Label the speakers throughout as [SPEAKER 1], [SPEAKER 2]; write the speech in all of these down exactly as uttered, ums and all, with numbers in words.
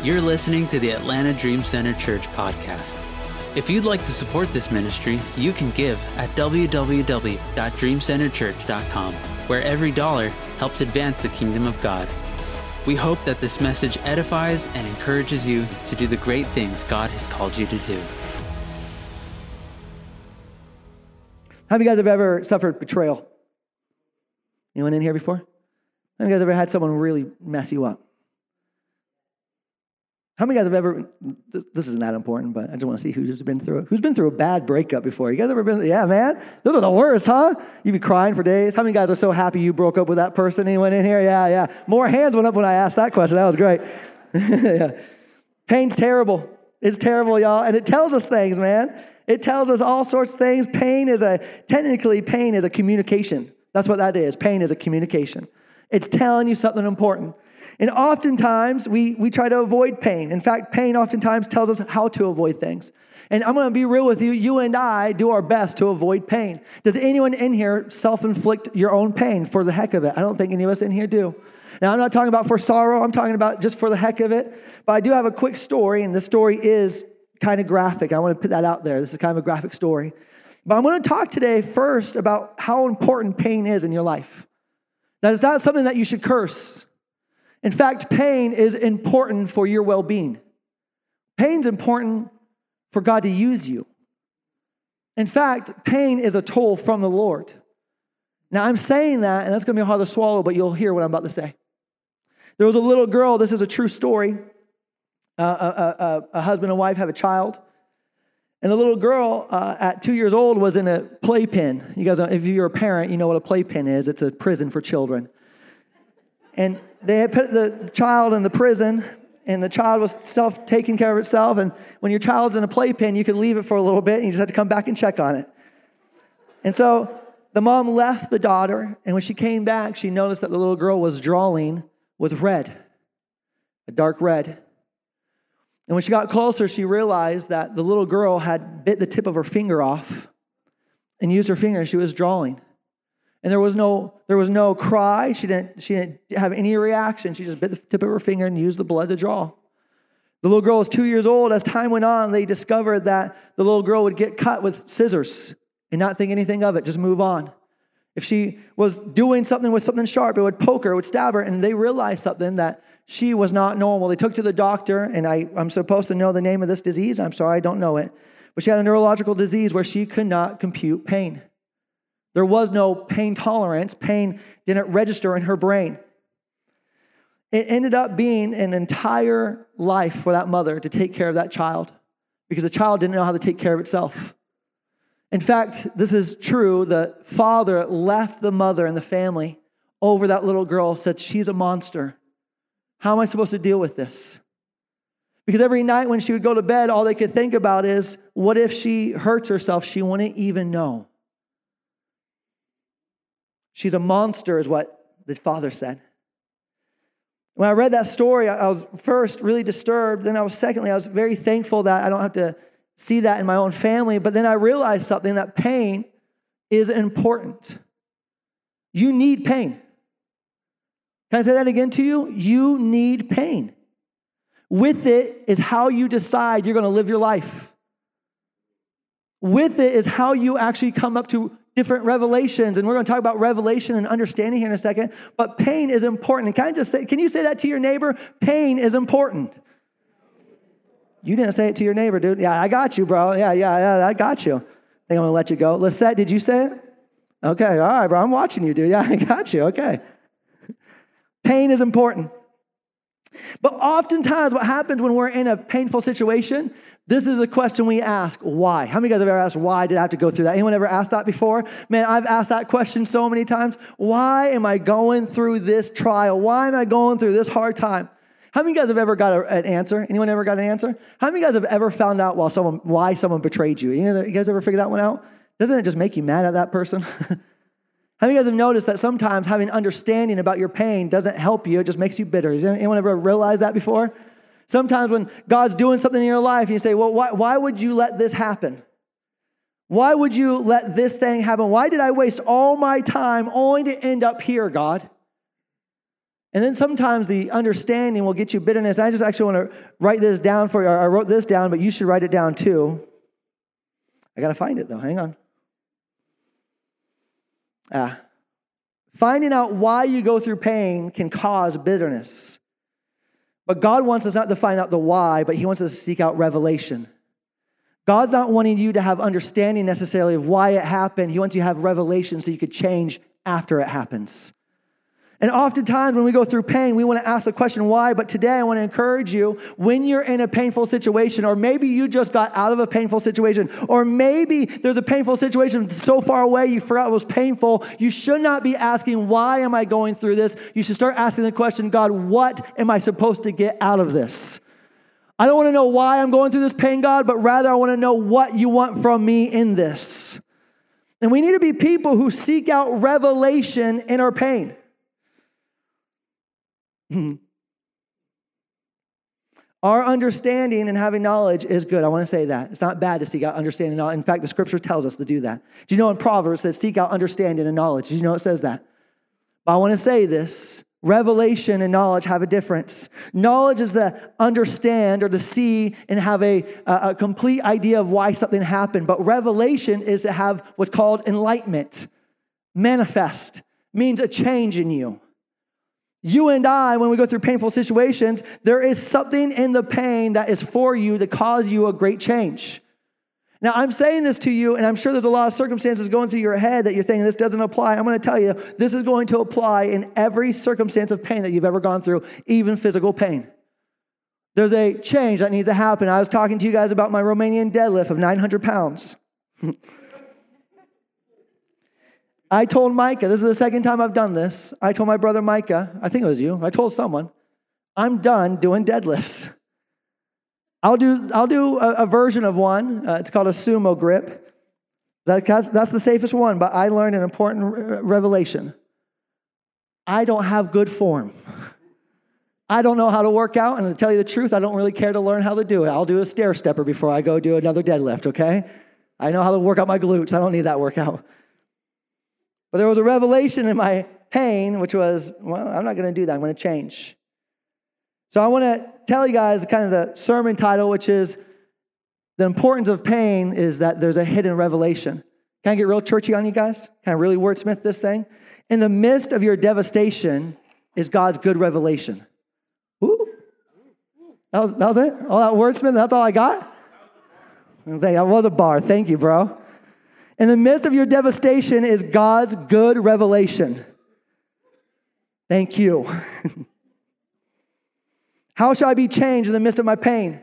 [SPEAKER 1] You're listening to the Atlanta Dream Center Church podcast. If you'd like to support this ministry, you can give at w w w dot dream center church dot com, where every dollar helps advance the kingdom of God. We hope that this message edifies and encourages you to do the great things God has called you to do.
[SPEAKER 2] How many of you guys have ever suffered betrayal? Anyone in here before? How many of you guys ever had someone really mess you up? How many of you guys have ever, this, this isn't that important, but I just want to see who's been through it. Who's been through a bad breakup before? You guys ever been, yeah, man? Those are the worst, huh? You'd be crying for days. How many guys are so happy you broke up with that person? Anyone in here? Yeah, yeah. More hands went up when I asked that question. That was great. Yeah. Pain's terrible. It's terrible, y'all. And it tells us things, man. It tells us all sorts of things. Pain is a, technically pain is a communication. That's what that is. Pain is a communication. It's telling you something important. And oftentimes, we, we try to avoid pain. In fact, pain oftentimes tells us how to avoid things. And I'm going to be real with you. You and I do our best to avoid pain. Does anyone in here self-inflict your own pain for the heck of it? I don't think any of us in here do. Now, I'm not talking about for sorrow. I'm talking about just for the heck of it. But I do have a quick story, and this story is kind of graphic. I want to put that out there. This is kind of a graphic story. But I'm going to talk today first about how important pain is in your life. That it's not something that you should curse. In fact, pain is important for your well-being. Pain's important for God to use you. In fact, pain is a toll from the Lord. Now, I'm saying that, and that's going to be hard to swallow, but you'll hear what I'm about to say. There was a little girl, this is a true story. Uh, a, a, a husband and wife have a child. And the little girl uh, at two years old was in a playpen. You guys, if you're a parent, you know what a playpen is. It's a prison for children. And they had put the child in the prison, and the child was self taking care of itself. And when your child's in a playpen, you can leave it for a little bit, and you just have to come back and check on it. And so the mom left the daughter, and when she came back, she noticed that the little girl was drawing with red, a dark red. And when she got closer, she realized that the little girl had bit the tip of her finger off and used her finger, and she was drawing. And there was no there was no cry. She didn't she didn't have any reaction. She just bit the tip of her finger and used the blood to draw. The little girl was two years old. As time went on, they discovered that the little girl would get cut with scissors and not think anything of it, just move on. If she was doing something with something sharp, it would poke her, it would stab her, and they realized something, that she was not normal. They took her to the doctor, and I, I'm supposed to know the name of this disease. I'm sorry, I don't know it. But she had a neurological disease where she could not compute pain. There was no pain tolerance. Pain didn't register in her brain. It ended up being an entire life for that mother to take care of that child, because the child didn't know how to take care of itself. In fact, this is true. The father left the mother and the family over that little girl, said, she's a monster. How am I supposed to deal with this? Because every night when she would go to bed, all they could think about is, what if she hurts herself? She wouldn't even know. She's a monster is what the father said. When I read that story, I was first really disturbed. Then I was secondly, I was very thankful that I don't have to see that in my own family. But then I realized something, that pain is important. You need pain. Can I say that again to you? You need pain. With it is how you decide you're going to live your life. With it is how you actually come up to different revelations. And we're going to talk about revelation and understanding here in a second. But pain is important. And can I just say, can you say that to your neighbor? Pain is important. You didn't say it to your neighbor, dude. Yeah, I got you, bro. Yeah, yeah, yeah, I got you. I think I'm going to let you go. Lisette, did you say it? Okay, all right, bro. I'm watching you, dude. Yeah, I got you. Okay. Pain is important. But oftentimes what happens when we're in a painful situation, this is a question we ask, why? How many of you guys have ever asked, why did I have to go through that? Anyone ever asked that before? Man, I've asked that question so many times. Why am I going through this trial? Why am I going through this hard time? How many of you guys have ever got a, an answer? Anyone ever got an answer? How many of you guys have ever found out while someone, why someone betrayed you? You guys ever figured that one out? Doesn't it just make you mad at that person? How many of you guys have noticed that sometimes having understanding about your pain doesn't help you, it just makes you bitter? Has anyone ever realized that before? Sometimes when God's doing something in your life and you say, well, why, why would you let this happen? Why would you let this thing happen? Why did I waste all my time only to end up here, God? And then sometimes the understanding will get you bitterness. I just actually want to write this down for you. I wrote this down, but you should write it down too. I got to find it though. Hang on. Ah. Finding out why you go through pain can cause bitterness. But God wants us not to find out the why, but he wants us to seek out revelation. God's not wanting you to have understanding necessarily of why it happened. He wants you to have revelation so you could change after it happens. And oftentimes when we go through pain, we want to ask the question why, but today I want to encourage you, when you're in a painful situation, or maybe you just got out of a painful situation, or maybe there's a painful situation so far away you forgot it was painful, you should not be asking, why am I going through this? You should start asking the question, God, what am I supposed to get out of this? I don't want to know why I'm going through this pain, God, but rather I want to know what you want from me in this. And we need to be people who seek out revelation in our pain. Our understanding and having knowledge is good. I want to say that. It's not bad to seek out understanding and knowledge. In fact, the scripture tells us to do that. Do you know in Proverbs it says seek out understanding and knowledge? Do you know it says that? But I want to say this. Revelation and knowledge have a difference. Knowledge is to understand or to see and have a, a, a complete idea of why something happened. But revelation is to have what's called enlightenment. Manifest means a change in you. You and I, when we go through painful situations, there is something in the pain that is for you to cause you a great change. Now, I'm saying this to you, and I'm sure there's a lot of circumstances going through your head that you're thinking this doesn't apply. I'm going to tell you, this is going to apply in every circumstance of pain that you've ever gone through, even physical pain. There's a change that needs to happen. I was talking to you guys about my Romanian deadlift of nine hundred pounds. I told Micah, this is the second time I've done this. I told my brother Micah, I think it was you, I told someone, I'm done doing deadlifts. I'll do I'll do a, a version of one. Uh, it's called a sumo grip. That, that's, that's the safest one, but I learned an important re- revelation. I don't have good form. I don't know how to work out, and to tell you the truth, I don't really care to learn how to do it. I'll do a stair stepper before I go do another deadlift, okay? I know how to work out my glutes. I don't need that workout. But there was a revelation in my pain, which was, well, I'm not going to do that. I'm going to change. So I want to tell you guys kind of the sermon title, which is the importance of pain is that there's a hidden revelation. Can I get real churchy on you guys? Can I really wordsmith this thing? In the midst of your devastation is God's good revelation. Ooh. That was, that was it? All that wordsmith, that's all I got? That was a bar. Thank you, bro. In the midst of your devastation is God's good revelation. Thank you. How shall I be changed in the midst of my pain?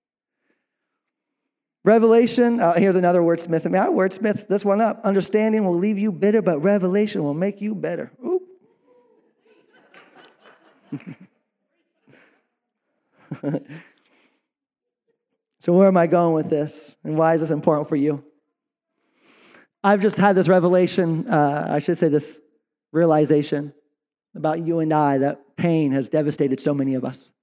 [SPEAKER 2] Revelation, uh, here's another wordsmith. I mean, I wordsmith this one up. Understanding will leave you bitter, but revelation will make you better. Ooh. So where am I going with this? And why is this important for you? I've just had this revelation, uh, I should say this realization about you and I, that pain has devastated so many of us.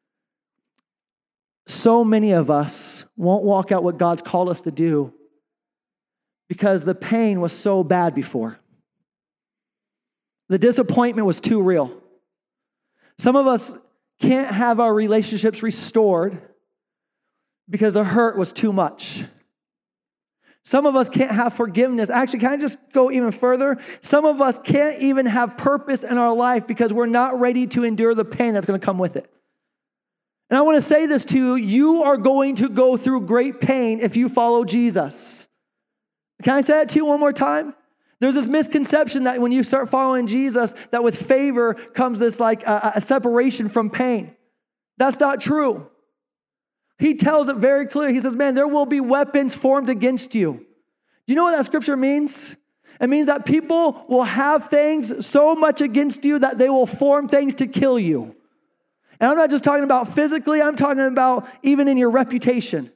[SPEAKER 2] So many of us won't walk out what God's called us to do because the pain was so bad before. The disappointment was too real. Some of us can't have our relationships restored because the hurt was too much. Some of us can't have forgiveness. Actually, can I just go even further? Some of us can't even have purpose in our life because we're not ready to endure the pain that's going to come with it. And I want to say this to you, you are going to go through great pain if you follow Jesus. Can I say that to you one more time? There's this misconception that when you start following Jesus, that with favor comes this like a, a separation from pain. That's not true. He tells it very clear. He says, man, there will be weapons formed against you. Do you know what that scripture means? It means that people will have things so much against you that they will form things to kill you. And I'm not just talking about physically, I'm talking about even in your reputation.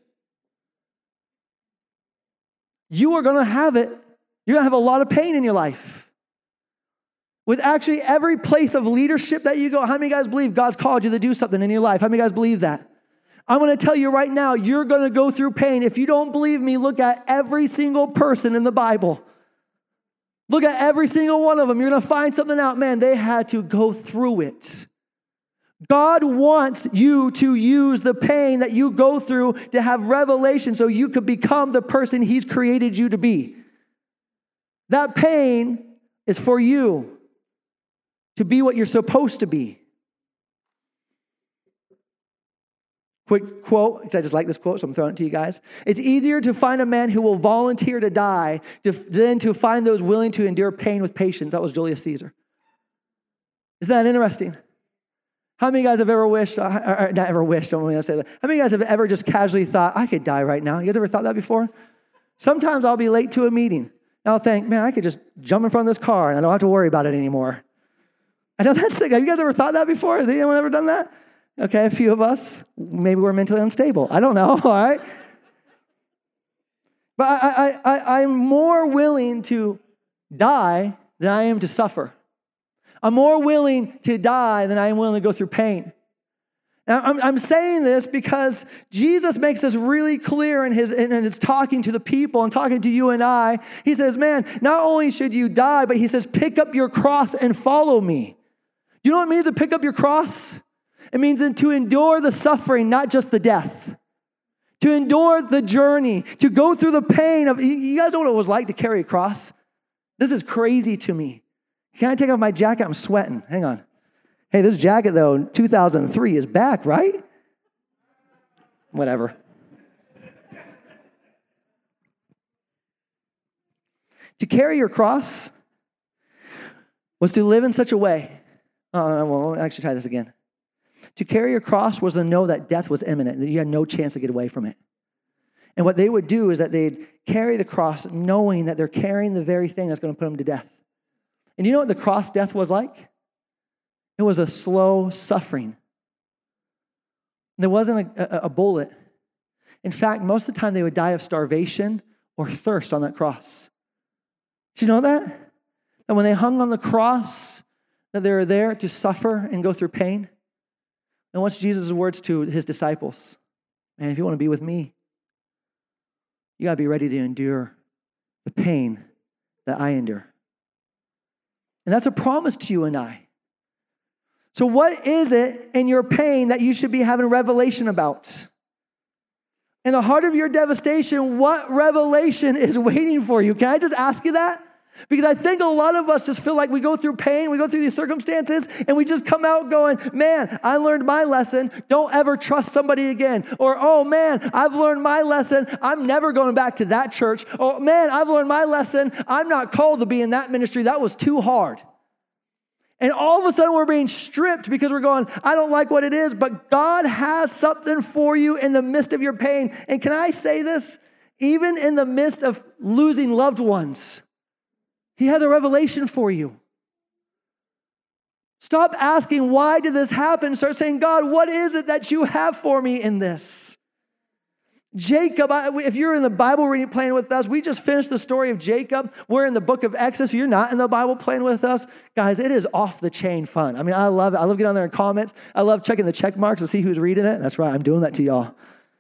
[SPEAKER 2] You are going to have it. You're going to have a lot of pain in your life. With actually every place of leadership that you go, how many guys believe God's called you to do something in your life? How many guys believe that? I'm going to tell you right now, you're going to go through pain. If you don't believe me, look at every single person in the Bible. Look at every single one of them. You're going to find something out. Man, they had to go through it. God wants you to use the pain that you go through to have revelation so you could become the person he's created you to be. That pain is for you to be what you're supposed to be. Quick quote, because I just like this quote, so I'm throwing it to you guys. It's easier to find a man who will volunteer to die to, than to find those willing to endure pain with patience. That was Julius Caesar. Isn't that interesting? How many of you guys have ever wished, or, or not ever wished, don't want to say that. How many of you guys have ever just casually thought, I could die right now? You guys ever thought that before? Sometimes I'll be late to a meeting, and I'll think, man, I could just jump in front of this car, and I don't have to worry about it anymore. I know that's sick. Have you guys ever thought that before? Has anyone ever done that? Okay, a few of us. Maybe we're mentally unstable. I don't know, all right? But I, I, I, I'm more willing to die than I am to suffer. I'm more willing to die than I am willing to go through pain. Now, I'm, I'm saying this because Jesus makes this really clear in his, and it's talking to the people and talking to you and I. He says, man, not only should you die, but he says, pick up your cross and follow me. Do you know what it means to pick up your cross? It means to endure the suffering, not just the death. To endure the journey, to go through the pain of, you guys know what it was like to carry a cross? This is crazy to me. Can I take off my jacket? I'm sweating. Hang on. Hey, this jacket, though, two thousand three is back, right? Whatever. To carry your cross was to live in such a way. Oh, well, I'll actually try this again. To carry your cross was to know that death was imminent, that you had no chance to get away from it. And what they would do is that they'd carry the cross knowing that they're carrying the very thing that's going to put them to death. And you know what the cross death was like? It was a slow suffering. There wasn't a, a, a bullet. In fact, most of the time they would die of starvation or thirst on that cross. Did you know that? That when they hung on the cross, that they were there to suffer and go through pain. And what's Jesus' words to his disciples? Man, if you want to be with me, you got to be ready to endure the pain that I endure. And that's a promise to you and I. So what is it in your pain that you should be having revelation about? In the heart of your devastation, what revelation is waiting for you? Can I just ask you that? Because I think a lot of us just feel like we go through pain, we go through these circumstances, and we just come out going, man, I learned my lesson. Don't ever trust somebody again. Or, oh, man, I've learned my lesson. I'm never going back to that church. Oh, man, I've learned my lesson. I'm not called to be in that ministry. That was too hard. And all of a sudden, we're being stripped because we're going, I don't like what it is, but God has something for you in the midst of your pain. And can I say this? Even in the midst of losing loved ones, He has a revelation for you. Stop asking, why did this happen? Start saying, God, what is it that you have for me in this? Jacob, if you're in the Bible reading playing with us, we just finished the story of Jacob. We're in the book of Exodus. If you're not in the Bible playing with us, guys, it is off the chain fun. I mean, I love it. I love getting on there in comments. I love checking the check marks to see who's reading it. That's right. I'm doing that to y'all.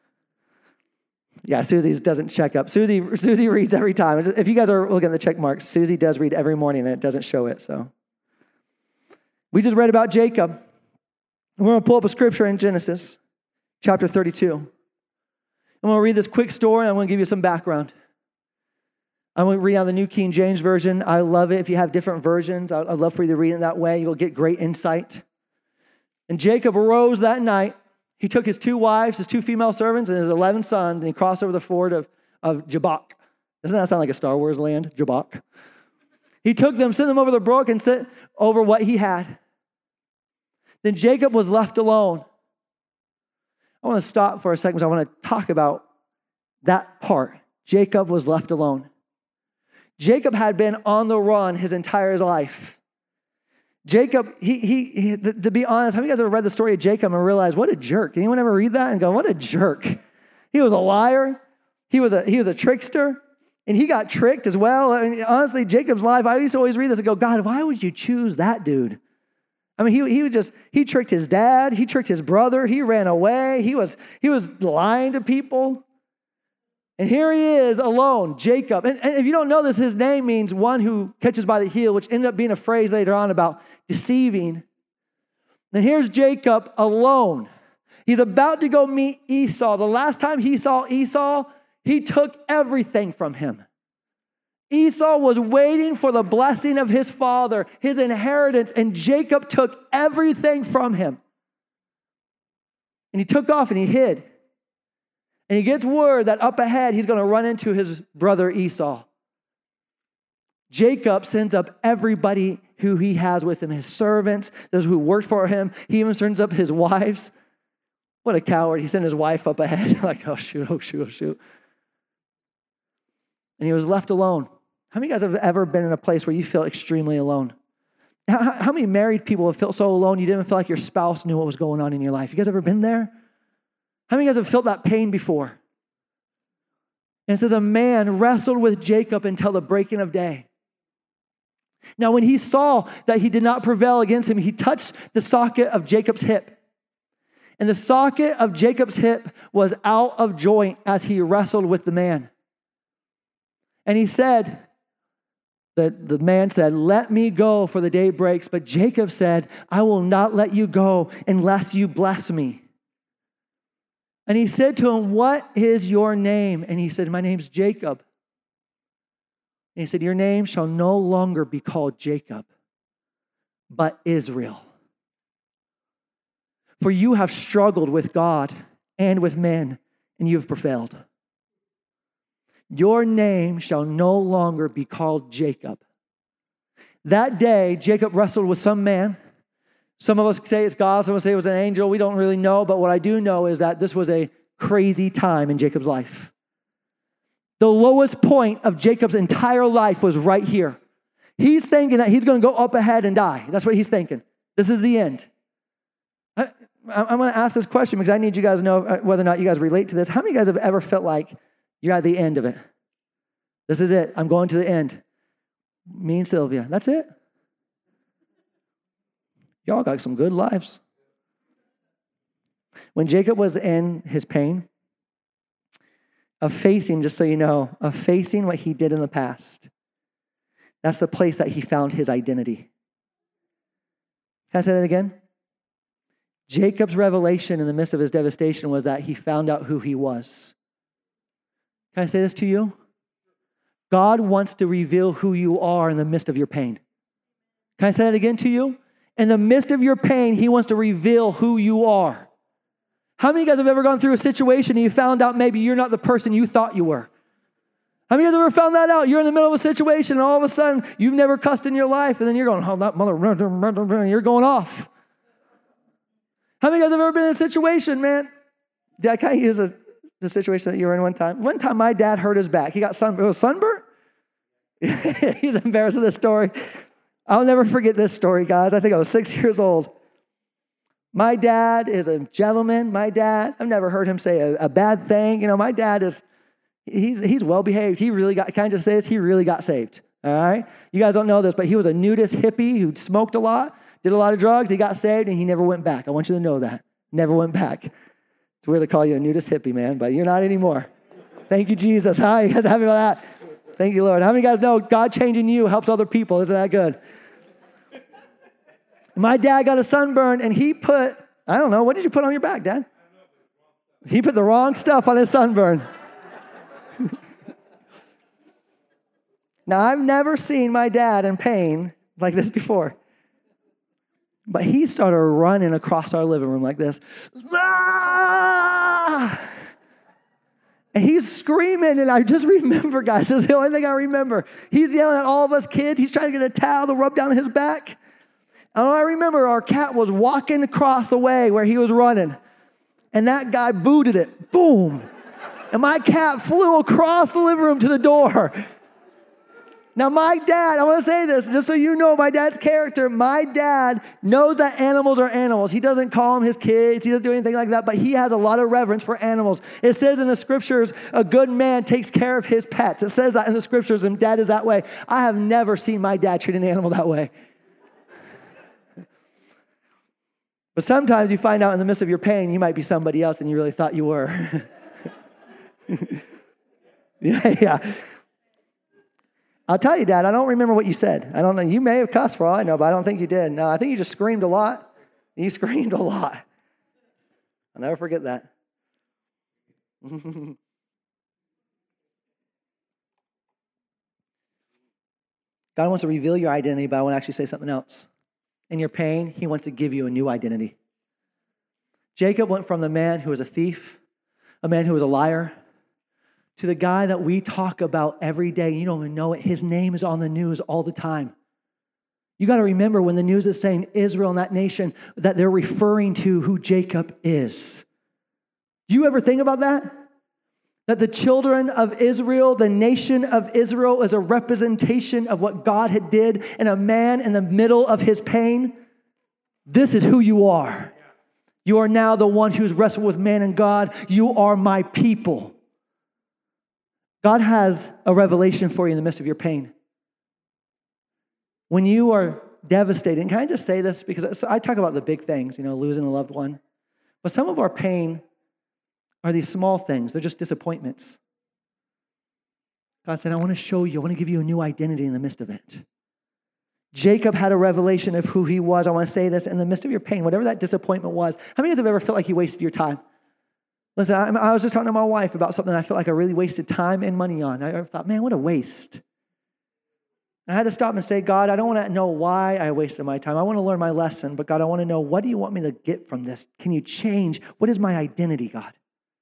[SPEAKER 2] Yeah, Susie doesn't check up. Susie, Susie reads every time. If you guys are looking at the check marks, Susie does read every morning, and it doesn't show it. So we just read about Jacob. We're going to pull up a scripture in Genesis, chapter thirty-two. I'm going to read this quick story, and I'm going to give you some background. I'm going to read out the New King James Version. I love it. If you have different versions, I'd love for you to read it that way. You'll get great insight. And Jacob arose that night. He took his two wives, his two female servants, and his eleven sons, and he crossed over the ford of, of Jabbok. Doesn't that sound like a Star Wars land, Jabbok? He took them, sent them over the brook, and sent over what he had. Then Jacob was left alone. I want to stop for a second because I want to talk about that part. Jacob was left alone. Jacob had been on the run his entire life. Jacob, he, he, he to, to be honest, how many of you guys ever read the story of Jacob and realized what a jerk? Anyone ever read that and go, what a jerk? He was a liar. He was a, he was a trickster. And he got tricked as well. I mean, honestly, Jacob's life, I used to always read this and go, God, why would you choose that dude? I mean, he, he would just, he tricked his dad. He tricked his brother. He ran away. He was, he was lying to people. And here he is alone, Jacob. And, and if you don't know this, his name means one who catches by the heel, which ended up being a phrase later on about deceiving. Now here's Jacob alone. He's about to go meet Esau. The last time he saw Esau, he took everything from him. Esau was waiting for the blessing of his father, his inheritance, and Jacob took everything from him. And he took off and he hid. And he gets word that up ahead he's going to run into his brother Esau. Jacob sends up everybody who he has with him, his servants, those who worked for him. He even sends up his wives. What a coward. He sent his wife up ahead. Like, oh, shoot, oh, shoot, oh, shoot. And he was left alone. How many of you guys have ever been in a place where you feel extremely alone? How, how many married people have felt so alone you didn't feel like your spouse knew what was going on in your life? You guys ever been there? How many of you guys have felt that pain before? And it says, a man wrestled with Jacob until the breaking of day. Now, when he saw that he did not prevail against him, he touched the socket of Jacob's hip. And the socket of Jacob's hip was out of joint as he wrestled with the man. And he said, the, the man said, let me go, for the day breaks. But Jacob said, I will not let you go unless you bless me. And he said to him, what is your name? And he said, my name's Jacob. And he said, your name shall no longer be called Jacob, but Israel. For you have struggled with God and with men, and you have prevailed. Your name shall no longer be called Jacob. That day, Jacob wrestled with some man. Some of us say it's God, some of us say it was an angel. We don't really know, but what I do know is that this was a crazy time in Jacob's life. The lowest point of Jacob's entire life was right here. He's thinking that he's going to go up ahead and die. That's what he's thinking. This is the end. I, I'm going to ask this question because I need you guys to know whether or not you guys relate to this. How many of you guys have ever felt like you're at the end of it? This is it. I'm going to the end. Me and Sylvia. That's it. Y'all got some good lives. When Jacob was in his pain of facing, just so you know, of facing what he did in the past, that's the place that he found his identity. Can I say that again? Jacob's revelation in the midst of his devastation was that he found out who he was. Can I say this to you? God wants to reveal who you are in the midst of your pain. Can I say that again to you? In the midst of your pain, he wants to reveal who you are. How many of you guys have ever gone through a situation and you found out maybe you're not the person you thought you were? How many of you guys ever found that out? You're in the middle of a situation and all of a sudden you've never cussed in your life and then you're going, oh, that mother, you're going off. How many of you guys have ever been in a situation, man? Dad, can I use a, the situation that you were in one time? One time my dad hurt his back. He got sun, it was sunburnt. He's embarrassed of this story. I'll never forget this story, guys. I think I was six years old. My dad is a gentleman. My dad, I've never heard him say a, a bad thing. You know, my dad is, he's he's well behaved. He really got, can I just say this? He really got saved, all right? You guys don't know this, but he was a nudist hippie who smoked a lot, did a lot of drugs. He got saved, and he never went back. I want you to know that. Never went back. It's weird to call you a nudist hippie, man, but you're not anymore. Thank you, Jesus. Hi, you guys happy about that? Thank you, Lord. How many of you guys know God changing you helps other people? Isn't that good? My dad got a sunburn, and he put, I don't know, what did you put on your back, Dad? He put the wrong stuff on his sunburn. Now, I've never seen my dad in pain like this before. But he started running across our living room like this. Ah! And he's screaming, and I just remember, guys, this is the only thing I remember. He's yelling at all of us kids. He's trying to get a towel to rub down his back. And I remember our cat was walking across the way where he was running, and that guy booted it. Boom. And my cat flew across the living room to the door. Now, my dad, I want to say this, just so you know my dad's character. My dad knows that animals are animals. He doesn't call them his kids. He doesn't do anything like that, but he has a lot of reverence for animals. It says in the scriptures, a good man takes care of his pets. It says that in the scriptures, and dad is that way. I have never seen my dad treat an animal that way. But sometimes you find out in the midst of your pain, you might be somebody else than you really thought you were. yeah, yeah. I'll tell you, Dad, I don't remember what you said. I don't know. You may have cussed for all I know, but I don't think you did. No, I think you just screamed a lot. He screamed a lot. I'll never forget that. God wants to reveal your identity, but I want to actually say something else. In your pain, he wants to give you a new identity. Jacob went from the man who was a thief, a man who was a liar, to the guy that we talk about every day. You don't even know it. His name is on the news all the time. You got to remember when the news is saying Israel and that nation, that they're referring to who Jacob is. Do you ever think about that? That the children of Israel, the nation of Israel, is a representation of what God had did, and a man in the middle of his pain. This is who you are. You are now the one who's wrestled with man and God. You are my people. God has a revelation for you in the midst of your pain. When you are devastated, and can I just say this? Because I talk about the big things, you know, losing a loved one. But some of our pain are these small things. They're just disappointments. God said, I want to show you. I want to give you a new identity in the midst of it. Jacob had a revelation of who he was. I want to say this, in the midst of your pain, whatever that disappointment was. How many of you have ever felt like you wasted your time? Listen, I, I was just talking to my wife about something I felt like I really wasted time and money on. I thought, man, what a waste. I had to stop and say, God, I don't want to know why I wasted my time. I want to learn my lesson, but God, I want to know, what do you want me to get from this? Can you change? What is my identity, God?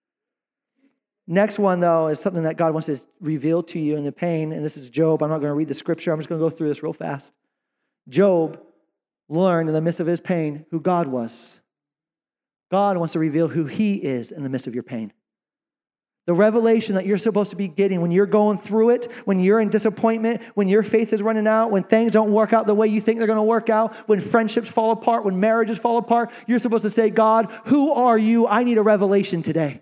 [SPEAKER 2] Next one, though, is something that God wants to reveal to you in the pain, and this is Job. I'm not going to read the scripture. I'm just going to go through this real fast. Job learned in the midst of his pain who God was. God wants to reveal who he is in the midst of your pain. The revelation that you're supposed to be getting when you're going through it, when you're in disappointment, when your faith is running out, when things don't work out the way you think they're going to work out, when friendships fall apart, when marriages fall apart, you're supposed to say, God, who are you? I need a revelation today.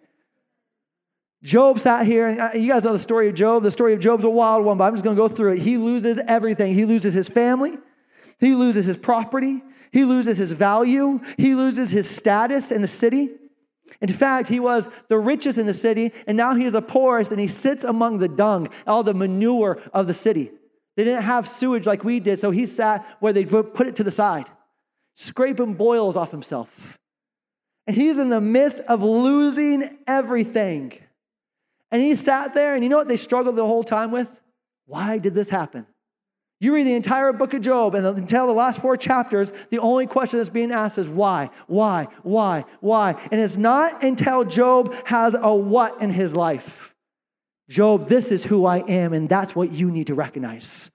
[SPEAKER 2] Job sat here, and you guys know the story of Job. The story of Job's a wild one, but I'm just going to go through it. He loses everything. He loses his family. He loses his property. He loses his value. He loses his status in the city. In fact, he was the richest in the city, and now he is the poorest, and he sits among the dung, all the manure of the city. They didn't have sewage like we did, so he sat where they put it to the side, scraping boils off himself. And he's in the midst of losing everything. And he sat there, and you know what they struggled the whole time with? Why did this happen? You read the entire book of Job, and until the last four chapters, the only question that's being asked is why, why, why, why? And it's not until Job has a what in his life. Job, this is who I am, and that's what you need to recognize.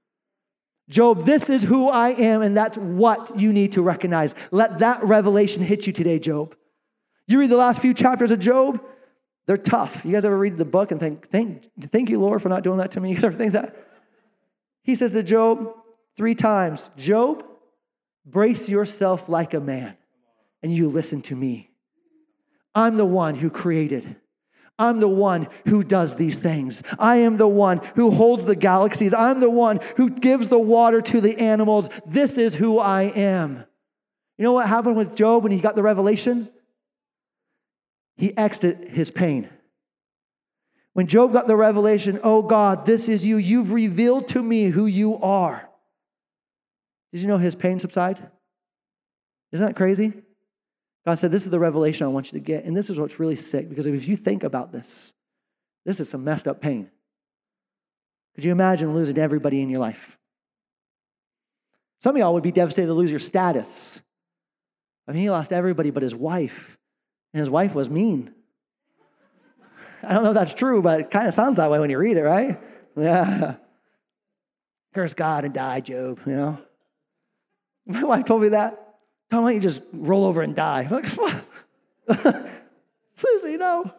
[SPEAKER 2] Job, this is who I am, and that's what you need to recognize. Let that revelation hit you today, Job. You read the last few chapters of Job, they're tough. You guys ever read the book and think, thank, thank you, Lord, for not doing that to me? You guys ever think that? He says to Job three times, Job, brace yourself like a man, and you listen to me. I'm the one who created. I'm the one who does these things. I am the one who holds the galaxies. I'm the one who gives the water to the animals. This is who I am. You know what happened with Job when he got the revelation? He exited his pain. When Job got the revelation, oh God, this is you. You've revealed to me who you are. Did you know his pain subsided? Isn't that crazy? God said, this is the revelation I want you to get. And this is what's really sick, because if you think about this, this is some messed up pain. Could you imagine losing everybody in your life? Some of y'all would be devastated to lose your status. I mean, he lost everybody but his wife. And his wife was mean. I don't know if that's true, but it kind of sounds that way when you read it, right? Yeah. Curse God and die, Job, you know? My wife told me that. Why don't you just roll over and die? I'm like, what? Susie, no.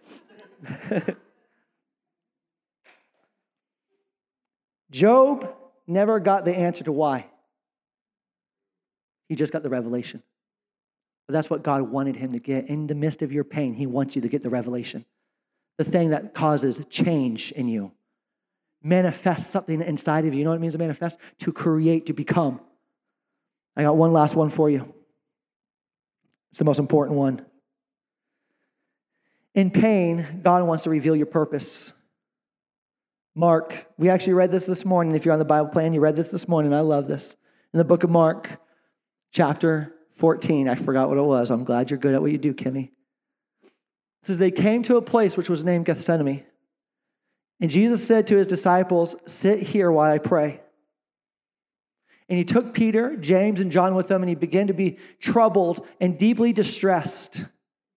[SPEAKER 2] Job never got the answer to why. He just got the revelation. But that's what God wanted him to get. In the midst of your pain, he wants you to get the revelation. The thing that causes change in you. Manifest something inside of you. You know what it means to manifest? To create, to become. I got one last one for you. It's the most important one. In pain, God wants to reveal your purpose. Mark, we actually read this this morning. If you're on the Bible plan, you read this this morning. I love this. In the book of Mark, chapter fourteen. I forgot what it was. I'm glad you're good at what you do, Kimmy. It says, they came to a place which was named Gethsemane. And Jesus said to his disciples, sit here while I pray. And he took Peter, James, and John with him, and he began to be troubled and deeply distressed.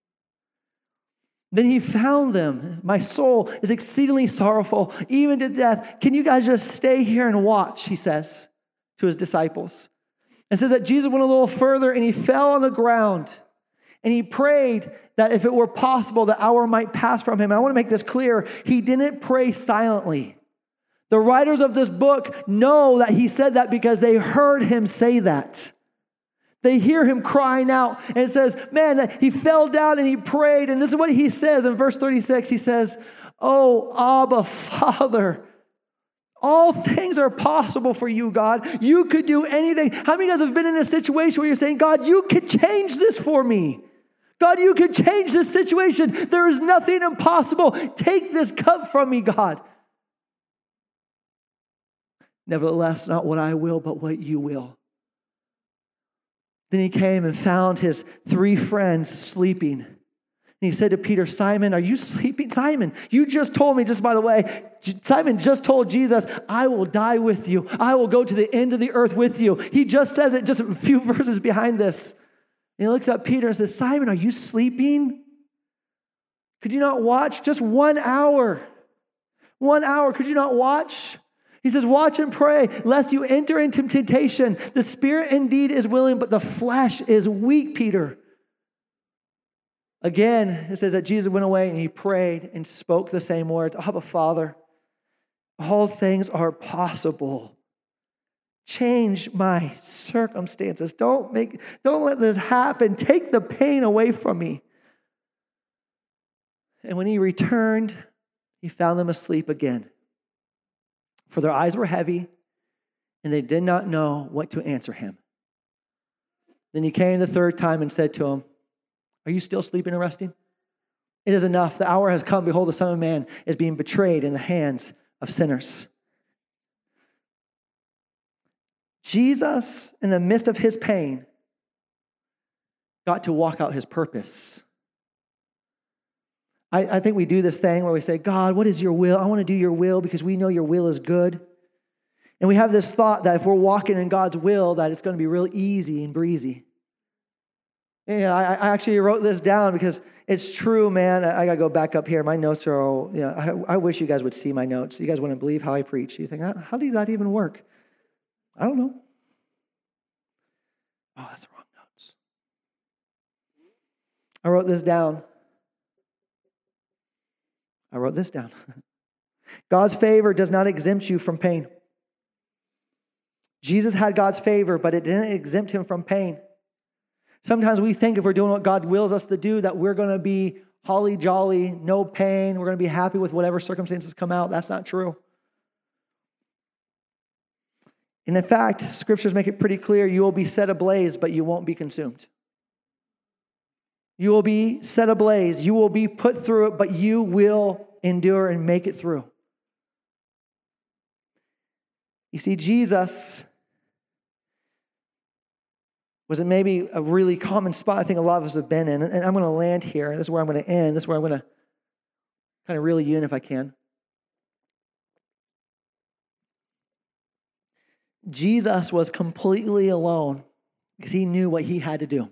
[SPEAKER 2] Then he found them. My soul is exceedingly sorrowful, even to death. Can you guys just stay here and watch, he says to his disciples. And says that Jesus went a little further and he fell on the ground. And he prayed that if it were possible, the hour might pass from him. I want to make this clear. He didn't pray silently. The writers of this book know that he said that because they heard him say that. They hear him crying out, and it says, man, he fell down and he prayed. And this is what he says in verse thirty-six. He says, oh, Abba, Father, all things are possible for you, God. You could do anything. How many of you guys have been in a situation where you're saying, God, you could change this for me? God, you could change this situation. There is nothing impossible. Take this cup from me, God. Nevertheless, not what I will, but what you will. Then he came and found his three friends sleeping. And he said to Peter, Simon, are you sleeping? Simon, you just told me, just by the way, Simon just told Jesus, I will die with you. I will go to the end of the earth with you. He just says it just a few verses behind this. And he looks at Peter and says, Simon, are you sleeping? Could you not watch? Just one hour. One hour. Could you not watch? He says, watch and pray, lest you enter into temptation. The spirit indeed is willing, but the flesh is weak, Peter. Again, it says that Jesus went away and he prayed and spoke the same words. Abba, Father, all things are possible. Change my circumstances. Don't make, don't let this happen. Take the pain away from me. And when he returned, he found them asleep again. For their eyes were heavy, and they did not know what to answer him. Then he came the third time and said to him, are you still sleeping and resting? It is enough. The hour has come. Behold, the Son of Man is being betrayed in the hands of sinners. Jesus, in the midst of his pain, got to walk out his purpose. I, I think we do this thing where we say, God, what is your will? I want to do your will because we know your will is good. And we have this thought that if we're walking in God's will, that it's going to be real easy and breezy. And, you know, I, I actually wrote this down because it's true, man. I, I got to go back up here. My notes are all, you know, I, I wish you guys would see my notes. You guys wouldn't believe how I preach. You think, how, how did that even work? I don't know. Oh, that's the wrong notes. I wrote this down. I wrote this down. God's favor does not exempt you from pain. Jesus had God's favor, but it didn't exempt him from pain. Sometimes we think if we're doing what God wills us to do, that we're going to be holly jolly, no pain. We're going to be happy with whatever circumstances come out. That's not true. And in fact, scriptures make it pretty clear, you will be set ablaze, but you won't be consumed. You will be set ablaze. You will be put through it, but you will endure and make it through. You see, Jesus was in maybe a really common spot I think a lot of us have been in. And I'm going to land here. This is where I'm going to end. This is where I'm going to kind of reel you in if I can. Jesus was completely alone because he knew what he had to do.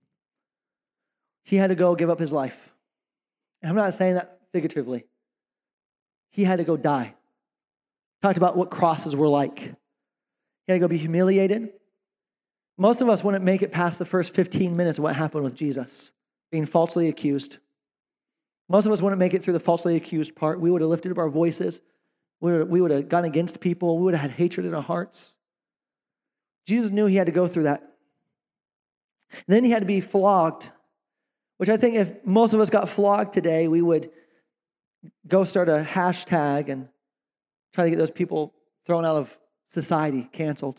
[SPEAKER 2] He had to go give up his life. And I'm not saying that figuratively. He had to go die. Talked about what crosses were like. He had to go be humiliated. Most of us wouldn't make it past the first fifteen minutes of what happened with Jesus, being falsely accused. Most of us wouldn't make it through the falsely accused part. We would have lifted up our voices. We would have, we would have gone against people. We would have had hatred in our hearts. Jesus knew he had to go through that. And then he had to be flogged. Which I think if most of us got flogged today, we would go start a hashtag and try to get those people thrown out of society, canceled.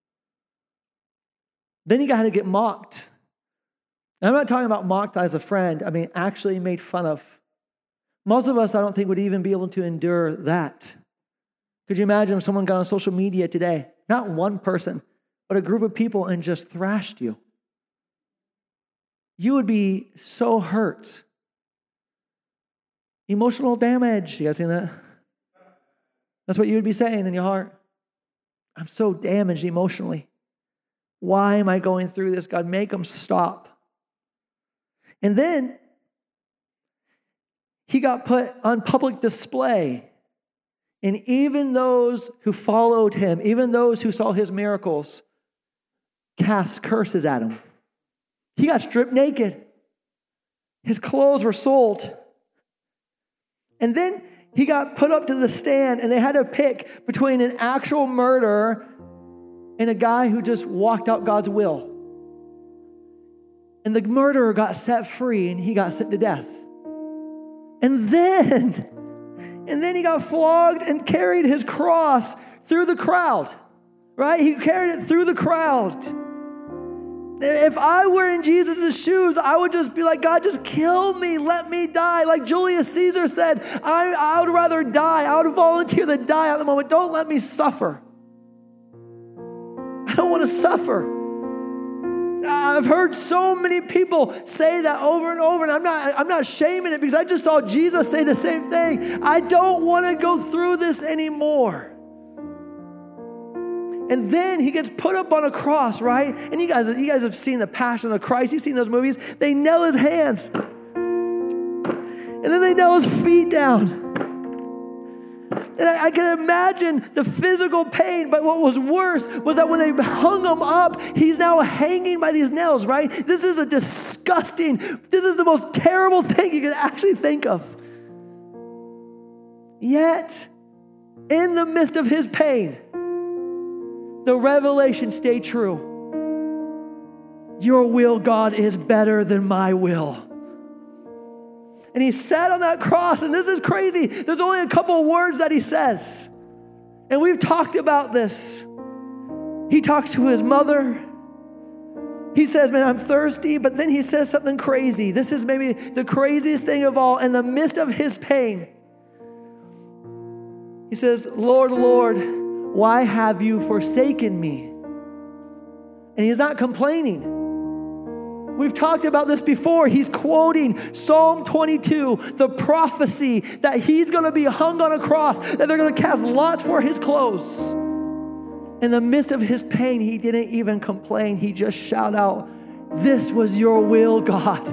[SPEAKER 2] Then he got to get mocked. And I'm not talking about mocked as a friend. I mean, actually made fun of. Most of us, I don't think, would even be able to endure that. Could you imagine if someone got on social media today, not one person, but a group of people and just thrashed you? you would be so hurt. Emotional damage. You guys seen that? That's what you would be saying in your heart. I'm so damaged emotionally. Why am I going through this? God, make them stop. And then he got put on public display. And even those who followed him, even those who saw his miracles, cast curses at him. He got stripped naked. His clothes were sold. And then he got put up to the stand, and they had to pick between an actual murderer and a guy who just walked out God's will. And the murderer got set free, and he got sent to death. And then, and then he got flogged and carried his cross through the crowd, right? He carried it through the crowd. If I were in Jesus' shoes, I would just be like, God, just kill me. Let me die. Like Julius Caesar said, I, I would rather die. I would volunteer to die at the moment. Don't let me suffer. I don't want to suffer. I've heard so many people say that over and over, and I'm not, I'm not shaming it because I just saw Jesus say the same thing. I don't want to go through this anymore. And then he gets put up on a cross, right? And you guys, you guys have seen the Passion of the Christ. You've seen those movies. They nail his hands. And then they nail his feet down. And I, I can imagine the physical pain, but what was worse was that when they hung him up, he's now hanging by these nails, right? This is a disgusting, this is the most terrible thing you can actually think of. Yet, in the midst of his pain, the revelation stayed true. Your will, God, is better than my will. And he sat on that cross, and this is crazy. There's only a couple of words that he says. And we've talked about this. He talks to his mother. He says, man, I'm thirsty, but then he says something crazy. This is maybe the craziest thing of all. In the midst of his pain, he says, Lord, Lord, why have you forsaken me? And he's not complaining. We've talked about this before. He's quoting Psalm twenty-two, the prophecy that he's going to be hung on a cross, that they're going to cast lots for his clothes. In the midst of his pain, he didn't even complain. He just shouted out, this was your will, God.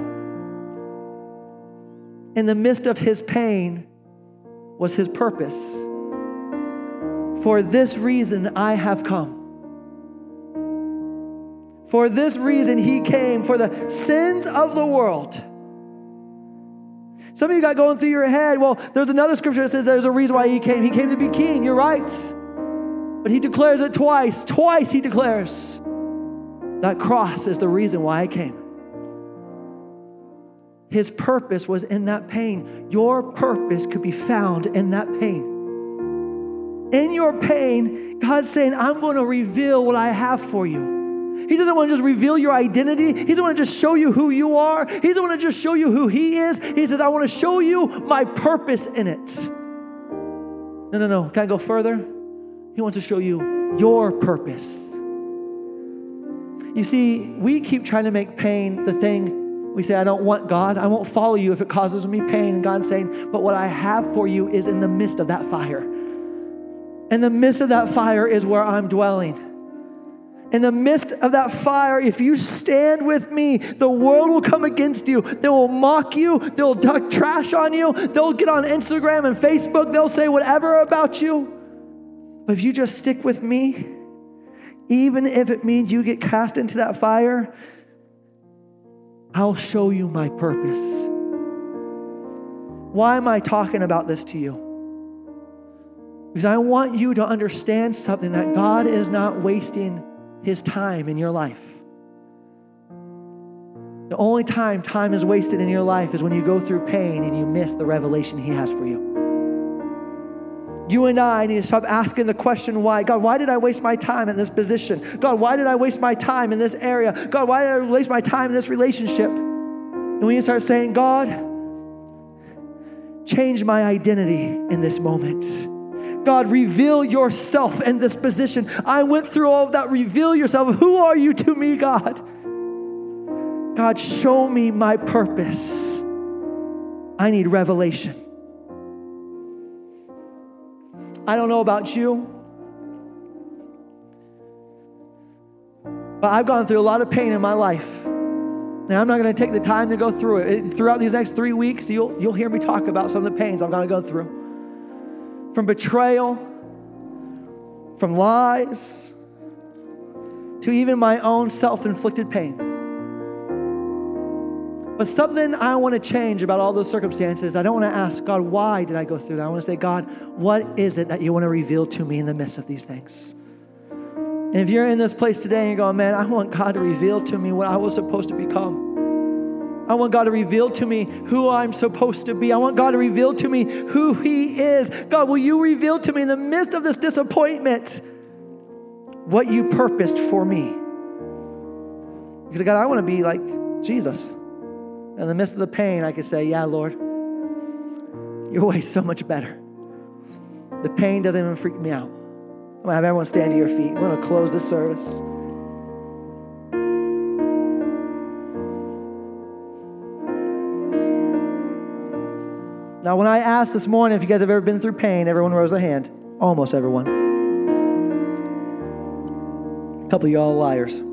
[SPEAKER 2] In the midst of his pain was his purpose. For this reason I have come. For this reason he came, for the sins of the world. Some of you got going through your head, well, there's another scripture that says there's a reason why he came. He came to be king, you're right. But he declares it twice. Twice he declares that cross is the reason why I came. His purpose was in that pain. Your purpose could be found in that pain. In your pain, God's saying, I'm going to reveal what I have for you. He doesn't want to just reveal your identity. He doesn't want to just show you who you are. He doesn't want to just show you who he is. He says, I want to show you my purpose in it. No, no, no. Can I go further? He wants to show you your purpose. You see, we keep trying to make pain the thing. We say, I don't want God. I won't follow you if it causes me pain. And God's saying, but what I have for you is in the midst of that fire. In the midst of that fire is where I'm dwelling. In the midst of that fire, if you stand with me, the world will come against you. They will mock you. They'll duck trash on you. They'll get on Instagram and Facebook. They'll say whatever about you. But if you just stick with me, even if it means you get cast into that fire, I'll show you my purpose. Why am I talking about this to you? Because I want you to understand something, that God is not wasting his time in your life. The only time time is wasted in your life is when you go through pain and you miss the revelation he has for you. You and I need to stop asking the question, why? God, why did I waste my time in this position? God, why did I waste my time in this area? God, why did I waste my time in this relationship? And when you start saying, God, change my identity in this moment. God, reveal yourself in this position. I went through all of that. Reveal yourself. Who are you to me, God? God, show me my purpose. I need revelation. I don't know about you, but I've gone through a lot of pain in my life. Now, I'm not going to take the time to go through it. Throughout these next three weeks, you'll, you'll hear me talk about some of the pains I'm going to go through. From betrayal, from lies, to even my own self-inflicted pain. But something I want to change about all those circumstances, I don't want to ask, God, why did I go through that? I want to say, God, what is it that you want to reveal to me in the midst of these things? And if you're in this place today and you're going, man, I want God to reveal to me what I was supposed to become. I want God to reveal to me who I'm supposed to be. I want God to reveal to me who He is. God, will you reveal to me in the midst of this disappointment what you purposed for me? Because God, I want to be like Jesus. In the midst of the pain, I could say, yeah, Lord, your way is so much better. The pain doesn't even freak me out. I'm going to have everyone stand to your feet. We're going to close this service. Now, when I asked this morning if you guys have ever been through pain, everyone rose their hand. Almost everyone. A couple of y'all liars.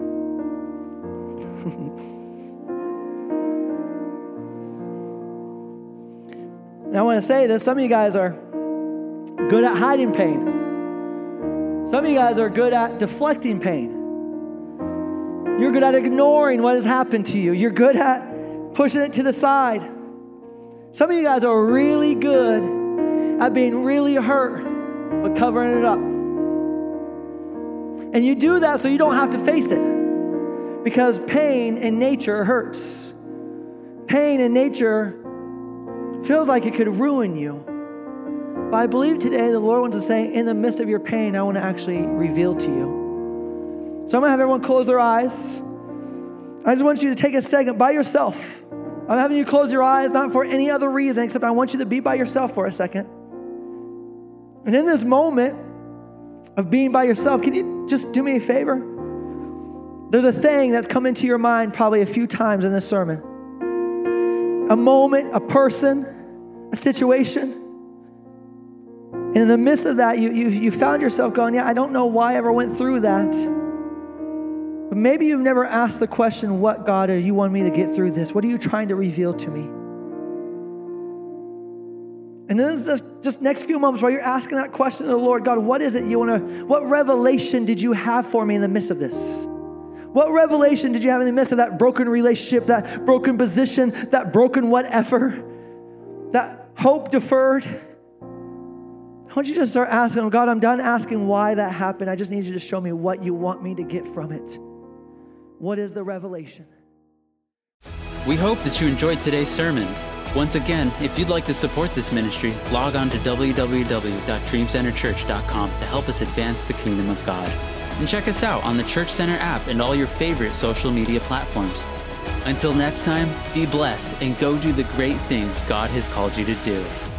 [SPEAKER 2] Now, I want to say this. Some of you guys are good at hiding pain. Some of you guys are good at deflecting pain. You're good at ignoring what has happened to you. You're good at pushing it to the side. Some of you guys are really good at being really hurt, but covering it up. And you do that so you don't have to face it. Because pain in nature hurts. Pain in nature feels like it could ruin you. But I believe today the Lord wants to say, in the midst of your pain, I want to actually reveal to you. So I'm going to have everyone close their eyes. I just want you to take a second by yourself. I'm having you close your eyes, not for any other reason, except I want you to be by yourself for a second. And in this moment of being by yourself, can you just do me a favor? There's a thing that's come into your mind probably a few times in this sermon. A moment, a person, a situation. And in the midst of that, you, you, you found yourself going, yeah, I don't know why I ever went through that. But maybe you've never asked the question, what, God, are you wanting me to get through this? What are you trying to reveal to me? And then just, just next few moments while you're asking that question to the Lord, God, what is it you want to, what revelation did you have for me in the midst of this? What revelation did you have in the midst of that broken relationship, that broken position, that broken whatever, that hope deferred? I want you to start asking him, God, I'm done asking why that happened. I just need you to show me what you want me to get from it. What is the revelation?
[SPEAKER 1] We hope that you enjoyed today's sermon. Once again, if you'd like to support this ministry, log on to w w w dot dream center church dot com to help us advance the kingdom of God. And check us out on the Church Center app and all your favorite social media platforms. Until next time, be blessed and go do the great things God has called you to do.